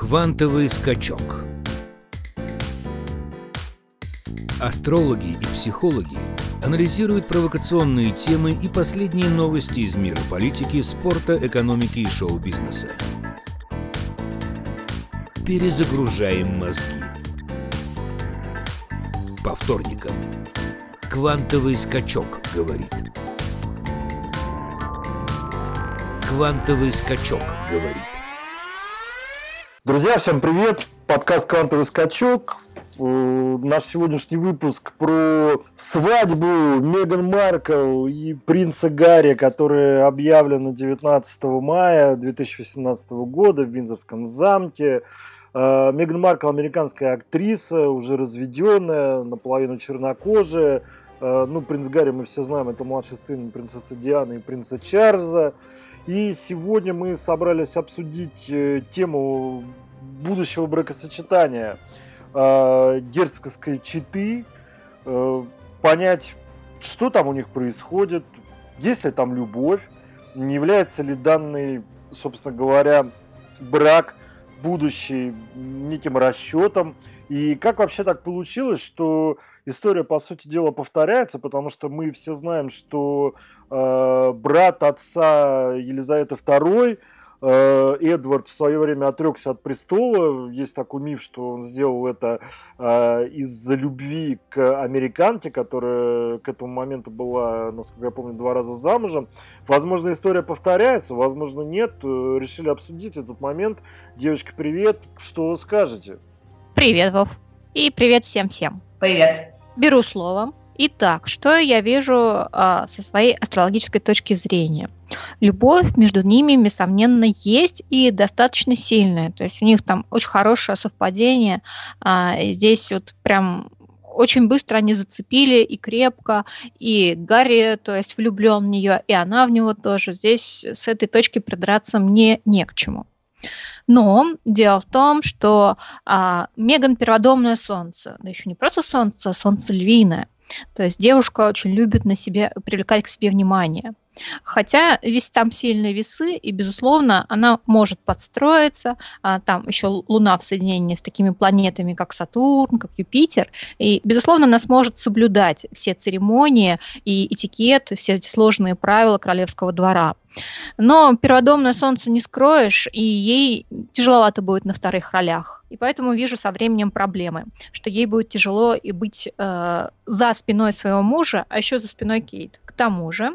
Квантовый скачок. Астрологи и психологи анализируют провокационные темы и последние новости из мира политики, спорта, экономики и шоу-бизнеса. Перезагружаем мозги. По вторникам. Квантовый скачок говорит. Квантовый скачок говорит. Друзья, всем привет! Подкаст «Квантовый скачок». Наш сегодняшний выпуск про свадьбу Меган Маркл и принца Гарри, которая объявлена 19 мая 2018 года в Виндзорском замке. Меган Маркл – американская актриса, уже разведенная, наполовину чернокожая. Принц Гарри, мы все знаем, это младший сын принцессы Дианы и принца Чарльза. И сегодня мы собрались обсудить тему будущего бракосочетания герцогской четы, понять, что там у них происходит, есть ли там любовь, не является ли данный, собственно говоря, брак будущий неким расчетом, и как вообще так получилось, что история, по сути дела, повторяется, потому что мы все знаем, что брат отца Елизаветы II, Эдвард, в свое время отрекся от престола. Есть такой миф, что он сделал это из-за любви к американке, которая к этому моменту была, насколько я помню, 2 раза замужем. Возможно, история повторяется, возможно, нет. Решили обсудить этот момент. Девочка, привет. Что вы скажете? Привет, Вов. И привет всем-всем. Привет. Беру слово. Итак, что я вижу со своей астрологической точки зрения? Любовь между ними, несомненно, есть и достаточно сильная. То есть у них там очень хорошее совпадение. Здесь вот прям очень быстро они зацепили и крепко, и Гарри, то есть влюблен в нее, и она в него тоже. Здесь с этой точки придраться мне не к чему. Но дело в том, что Меган перводомное солнце, да еще не просто солнце, а солнце львиное. То есть девушка очень любит на себе привлекать к себе внимание. Хотя там сильные весы, и, безусловно, она может подстроиться. Там еще Луна в соединении с такими планетами, как Сатурн, как Юпитер. И, безусловно, она сможет соблюдать все церемонии и этикет, все эти сложные правила королевского двора. Но перводомное солнце не скроешь, и ей тяжеловато будет на вторых ролях. И поэтому вижу со временем проблемы, что ей будет тяжело и быть за спиной своего мужа, а еще за спиной Кейт. К тому же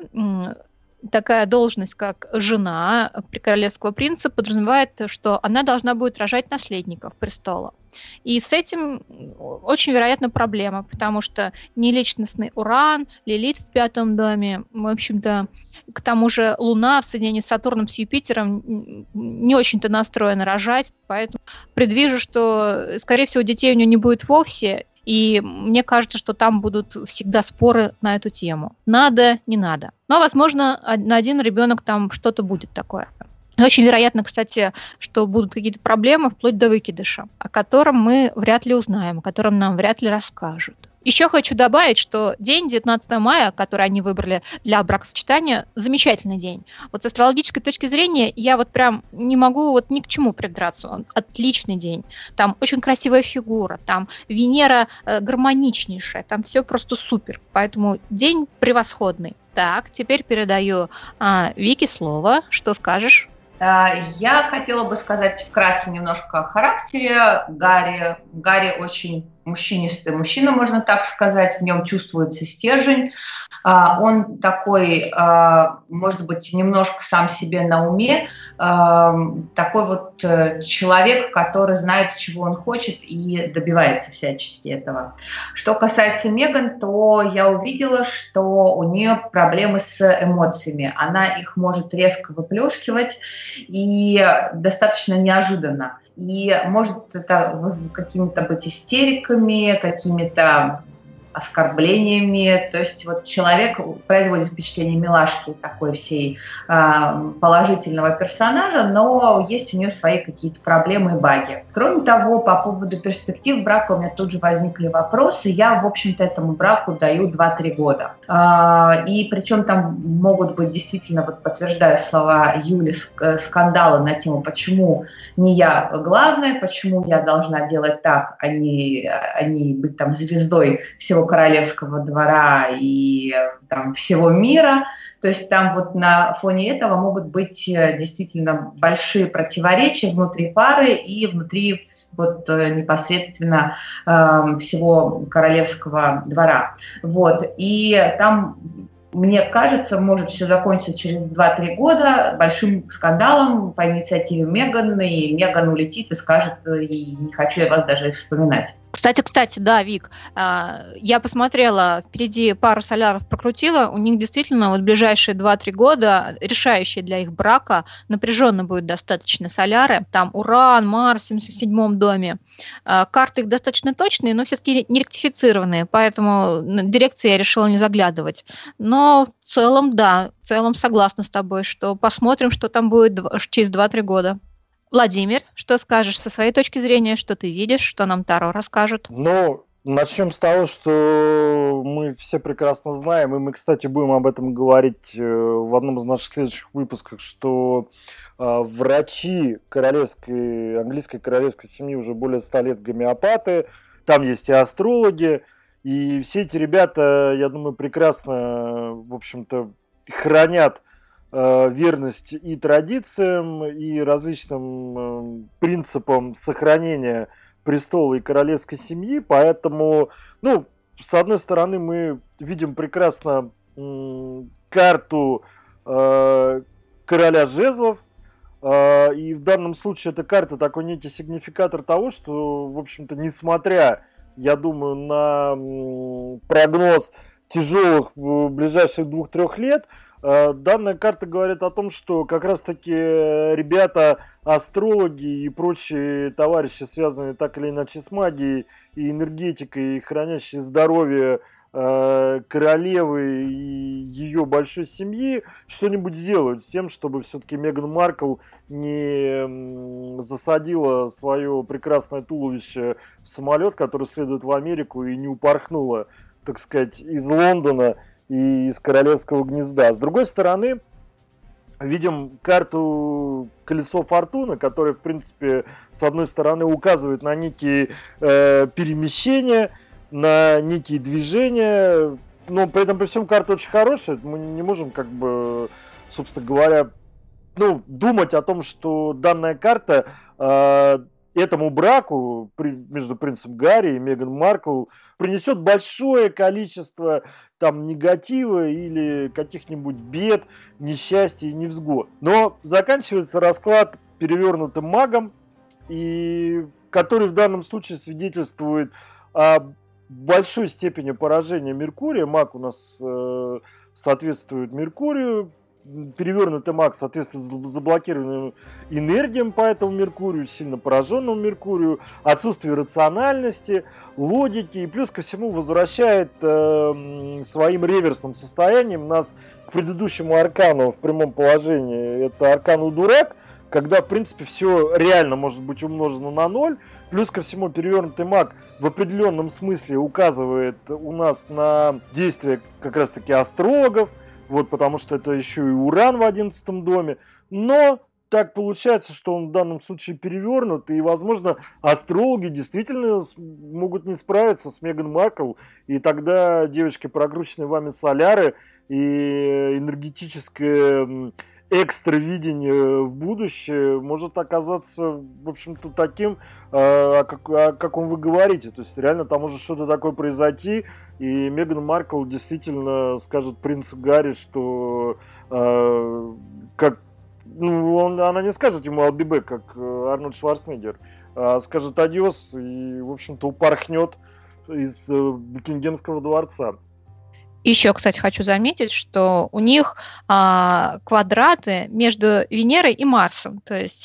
такая должность, как жена королевского принца, подразумевает, что она должна будет рожать наследников престола. И с этим очень вероятна проблема, потому что неличностный Уран, Лилит в 5-м доме, в общем-то, к тому же Луна в соединении с Сатурном, с Юпитером не очень-то настроена рожать, поэтому предвижу, что, скорее всего, детей у нее не будет вовсе, и мне кажется, что там будут всегда споры на эту тему. Надо, не надо. Но, возможно, на один ребенок там что-то будет такое. Очень вероятно, кстати, что будут какие-то проблемы вплоть до выкидыша, о котором мы вряд ли узнаем, о котором нам вряд ли расскажут. Еще хочу добавить, что день 19 мая, который они выбрали для бракосочетания, замечательный день. Вот с астрологической точки зрения я вот прям не могу вот ни к чему придраться. Он отличный день. Там очень красивая фигура, там Венера гармоничнейшая, там все просто супер. Поэтому день превосходный. Так, теперь передаю Вике слово. Что скажешь? Я хотела бы сказать вкратце немножко о характере Гарри. Гарри очень мужчинистый мужчина, можно так сказать, в нем чувствуется стержень. Он такой, может быть, немножко сам себе на уме, такой вот человек, который знает, чего он хочет и добивается всячески этого. Что касается Меган, то я увидела, что у нее проблемы с эмоциями. Она их может резко выплескивать и достаточно неожиданно. И может это какими-то быть истериками, какими-то оскорблениями. То есть вот человек производит впечатление милашки, такой всей положительного персонажа, но есть у нее свои какие-то проблемы и баги. Кроме того, по поводу перспектив брака у меня тут же возникли вопросы. Я, в общем-то, этому браку даю 2-3 года. И причем там могут быть действительно, вот подтверждаю слова Юли, скандалы на тему, почему не я главная, почему я должна делать так, а не быть там звездой всего королевского двора и там всего мира. То есть там вот на фоне этого могут быть действительно большие противоречия внутри пары и внутри вот непосредственно всего королевского двора. Вот. И там, мне кажется, может все закончиться через 2-3 года большим скандалом по инициативе Меган, и Меган улетит и скажет, и не хочу я вас даже вспоминать. Кстати, да, Вик, я посмотрела, впереди пару соляров прокрутила, у них действительно вот ближайшие 2-3 года, решающие для их брака, напряженно будет достаточно соляры, там Уран, Марс в 77-м доме. Карты их достаточно точные, но все-таки не ректифицированные, поэтому на дирекцию я решила не заглядывать. Но в целом, да, в целом согласна с тобой, что посмотрим, что там будет через 2-3 года. Владимир, что скажешь со своей точки зрения, что ты видишь, что нам Таро расскажет? Ну, начнем с того, что мы все прекрасно знаем, и мы, кстати, будем об этом говорить в одном из наших следующих выпусков, что врачи английской королевской семьи уже более 100 лет гомеопаты, там есть и астрологи, и все эти ребята, я думаю, прекрасно, в общем-то, хранят верность и традициям, и различным принципам сохранения престола и королевской семьи, поэтому, с одной стороны, мы видим прекрасно карту короля жезлов, и в данном случае эта карта такой некий сигнификатор того, что, в общем-то, несмотря, я думаю, на прогноз тяжелых ближайших 2-3 лет, данная карта говорит о том, что как раз-таки ребята, астрологи и прочие товарищи, связанные так или иначе с магией и энергетикой, хранящие здоровье королевы и ее большой семьи, что-нибудь сделают с тем, чтобы все-таки Меган Маркл не засадила свое прекрасное туловище в самолет, который следует в Америку, и не упорхнула, так сказать, из Лондона и из королевского гнезда. С другой стороны, видим карту колесо фортуны, которая, в принципе, с одной стороны указывает на некие перемещения, на некие движения, но при этом при всем карта очень хорошая. Мы не можем, собственно говоря, думать о том, что данная карта этому браку между принцем Гарри и Меган Маркл принесет большое количество негатива или каких-нибудь бед, несчастья и невзгод. Но заканчивается расклад перевернутым магом, и который в данном случае свидетельствует о большой степени поражения Меркурия. Маг у нас соответствует Меркурию, перевернутый маг соответствует заблокированным энергиям по этому Меркурию, сильно пораженному Меркурию, отсутствие рациональности, логики, и плюс ко всему возвращает своим реверсным состоянием нас к предыдущему аркану в прямом положении. Это аркану дурак, когда, в принципе, все реально может быть умножено на 0. Плюс ко всему, перевернутый маг в определенном смысле указывает у нас на действия как раз-таки астрологов, потому что это еще и Уран в 11 доме. Но так получается, что он в данном случае перевернут, и, возможно, астрологи действительно могут не справиться с Меган Маркл, и тогда, девочки, прокрученные вами соляры и энергетическое экстравидение в будущее может оказаться, в общем-то, таким, о каком вы говорите. То есть реально там может что-то такое произойти, и Меган Маркл действительно скажет принцу Гарри, что она не скажет ему «I'll be back», как Арнольд Шварценеггер, а скажет «адьос» и, в общем-то, упорхнет из Букингемского дворца. Еще, кстати, хочу заметить, что у них квадраты между Венерой и Марсом. То есть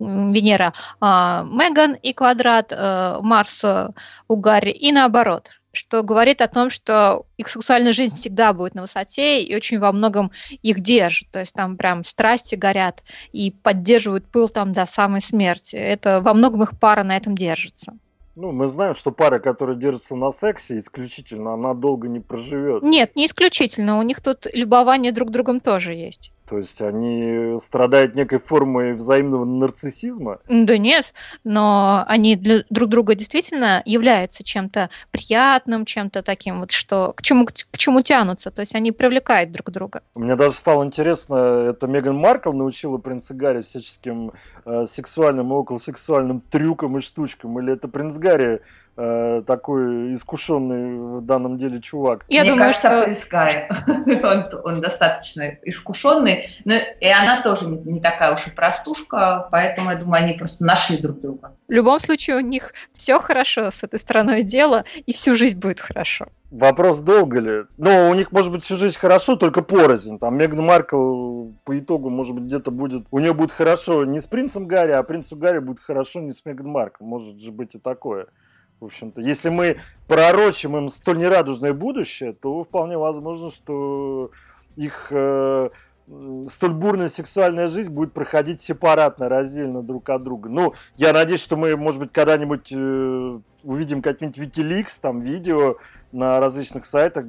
Венера Меган и квадрат Марс у Гарри, и наоборот. что говорит о том, что их сексуальная жизнь всегда будет на высоте и очень во многом их держит. То есть там прям страсти горят и поддерживают пыл там до самой смерти. Это во многом их пара на этом держится. Ну, мы знаем, что пара, которая держится на сексе исключительно, она долго не проживет. Нет, не исключительно. У них тут любование друг другом тоже есть. То есть они страдают некой формой взаимного нарциссизма? Да нет, но они для друг друга действительно являются чем-то приятным, чем-то таким вот, что к чему тянутся. То есть они привлекают друг друга. Мне даже стало интересно, это Меган Маркл научила принца Гарри всяческим сексуальным и околосексуальным трюкам и штучкам, или это принц Гарри такой искушенный в данном деле чувак? Я Мне думаю, кажется, что принц Гарри, он достаточно искушенный, но и она тоже не такая уж и простушка, поэтому я думаю, они просто нашли друг друга. в любом случае у них все хорошо с этой стороной дела, и всю жизнь будет хорошо. Вопрос, долго ли? Ну, у них, может быть, всю жизнь хорошо, только порознь. Там Меган Маркл по итогу, может быть, где-то будет... У нее будет хорошо не с принцем Гарри, а принцу Гарри будет хорошо не с Меган Маркл. Может же быть и такое. В общем-то, если мы пророчим им столь нерадужное будущее, то вполне возможно, что их столь бурная сексуальная жизнь будет проходить сепаратно, раздельно друг от друга. Ну, я надеюсь, что мы, может быть, когда-нибудь увидим какие-нибудь Wikileaks, там, видео на различных сайтах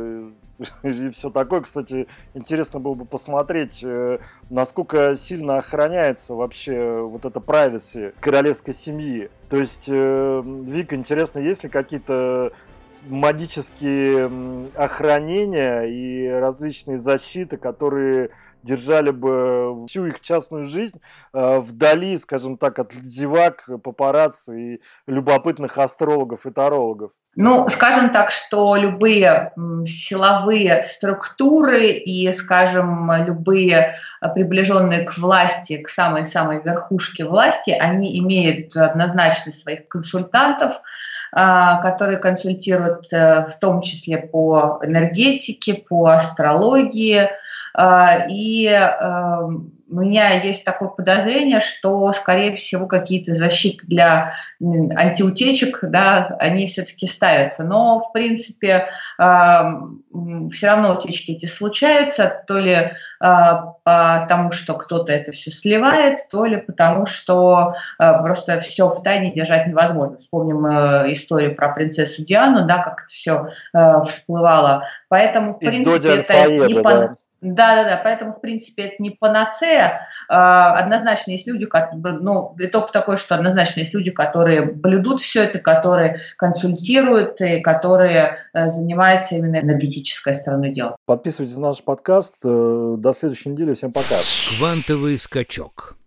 и все такое. Кстати, интересно было бы посмотреть, насколько сильно охраняется вообще вот эта privacy королевской семьи. То есть, Вика, интересно, есть ли какие-то магические охранения и различные защиты, которые держали бы всю их частную жизнь вдали, скажем так, от зевак, папарацци и любопытных астрологов и тарологов? Ну, скажем так, что любые силовые структуры и, скажем, любые приближенные к власти, к самой-самой верхушке власти, они имеют однозначно своих консультантов, которые консультируют в том числе по энергетике, по астрологии. И у меня есть такое подозрение, что, скорее всего, какие-то защиты для антиутечек, да, они все-таки ставятся. Но, в принципе, все равно утечки эти случаются, то ли потому, что кто-то это все сливает, то ли потому, что просто все в тайне держать невозможно. Вспомним историю про принцессу Диану, да, как это все всплывало. Поэтому, в принципе, это не Да, поэтому, в принципе, это не панацея. Однозначно есть люди, итог такой, что однозначно есть люди, которые блюдут все это, которые консультируют и которые занимаются именно энергетической стороной дела. Подписывайтесь на наш подкаст. До следующей недели. Всем пока. Квантовый скачок.